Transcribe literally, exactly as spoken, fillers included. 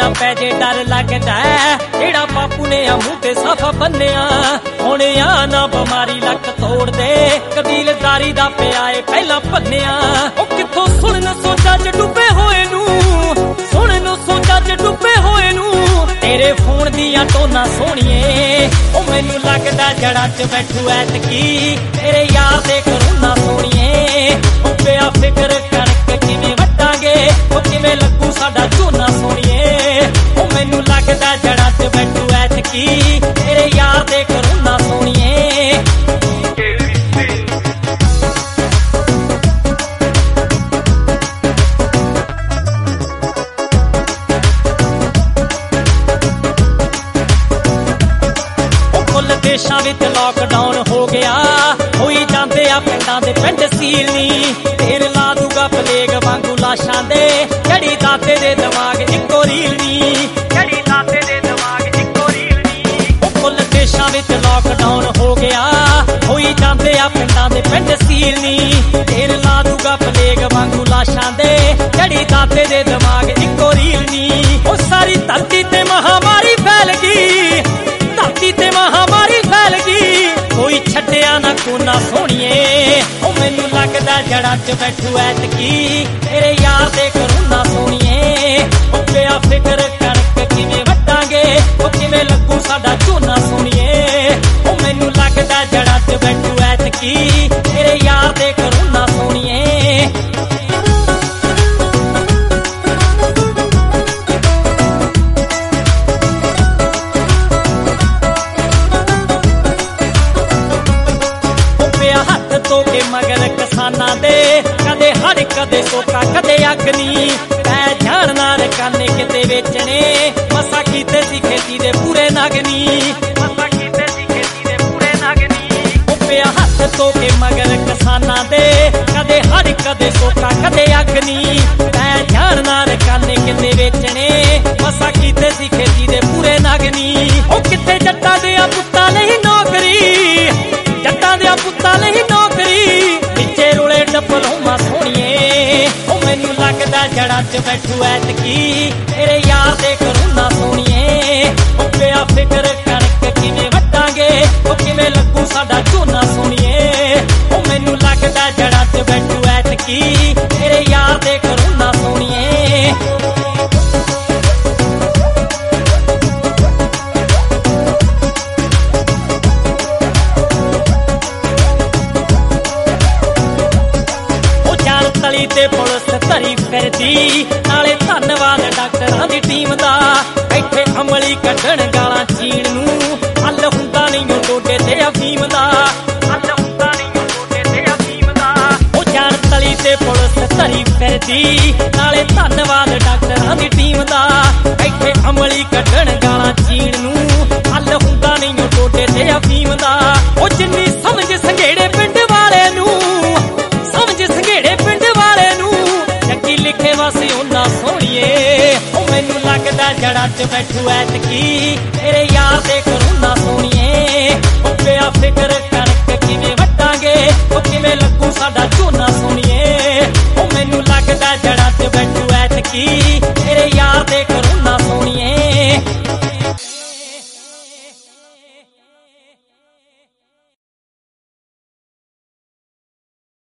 पै जे डर लगदा जेड़ा बापू ने मूंह ते साफा बन्निया हुण आ ना बमारी लक तोड़ दे कबीलदारी दा पिया ए पहला भन्निया ओ कित्थों सुणन सोचा च डुबे होए नू सुणन सोचा च डुबे होए नू तेरे फोन दियां टोना सोहणिए ओ मैनू लगदा जड़ा च बैठू ऐतकी तेरे यार दे करूना सोहणिए ओ पिया फिकर कणक किवें वड्डांगे ओ किवें लगू साडा झोना सोहणिए ओ मैनू लगदा जड़ा च बैठू ऐतकी तेरे यार दे करूना सोहणिए देशां विच लॉकडाउन हो गया होई जांदे आ पिंडां दे पिंड सील नी ढेर ला दूगा पलेग वांगू लाशां दे जड़ी दाते दे दिमाग इक्को रील नी जड़ी दाते दे दिमाग इक्को रील नी ओ कुल देशां विच लॉकडाउन हो गया होई जांदे आ पिंडां दे पिंड सील नी ढेर ला दूगा पलेग वांगू लाशां दे जड़ी दाते दे दिमाग इक्को रील नी ओ सारी धरती ते महामारी फैल गई धरती ते महामारी फैल गई कोई छड्डिया ना कोना सोहणिए ओ मैनू लगदा जड़ा च बैठू ऐतकी तेरे यार दे करूना सोहणिए ओ पिया फिकर कणक किवें वड्डांगे ओ किवें लगू साडा झोना सोहणिए ओ मैनू लगदा जड़ा च बैठू ऐतकी तेरे यार दे करूना सोहणिए मगर किसानां दे कदे हड़ कदे सोका कदे अग्नी पै जाण नाल काने किते वेचने मसा कीते सी खेती दे पूरे नागनी मसा कीते सी खेती दे पूरे नागनी ओ पिया हत्थ धो के मगर किसानां दे कदे हड़ कदे सोका कदे अग्नी पै जाण नाल काने किते वेचने मसा कीते सी खेती दे पूरे नागनी ओ किते जट्टां दे पुत्तां नहीं नौकरी जट्टां दे पुत्तां नहीं नौकरी पिछे रुले डब्बल होमा सोहणिए ओ मैनू लगदा जड़ा च बैठू ऐतकी तेरे यार दे करूना सोहणिए ओ पिया फिकर कणक किवें वड्डांगे ओ किवें लगू साडा झोना सोहणिए ओ मैनू लगदा जड़ा च बैठू ऐतकी तेरे यार दे करूना सोहणिए तली ते पुलिस धरी फिरदी नाले धन्नवाद डॉक्टरां दी टीम दा इत्थे अमली कढण गालां चीण नूं हल हुंदा नहीं डोडे ते अफीम दा हल हुंदा नहीं डोडे ते अफीम दा ओ जान तली ते पुलिस धरी फिरदी नाले धन्नवाद डॉक्टरां दी टीम दा इत्थे अमली कढण गालां चीण नूं हल हुंदा नहीं डोडे ते अफीम दा ओ जिन्नी समझ संघेड़े पिंड वाले नूं समझ संघेड़े पिंड लिखे वासी उन्ना सोहणिए ओ मैनू लगदा जड़ा च बैठू ऐतकी तेरे यार दे करूना सोहणिए ओ पिया फिकर कणक किवें वड्डांगे ओ किवें लगू साडा झोना सोहणिए ओ मैनू लगदा जड़ा च बैठू ऐतकी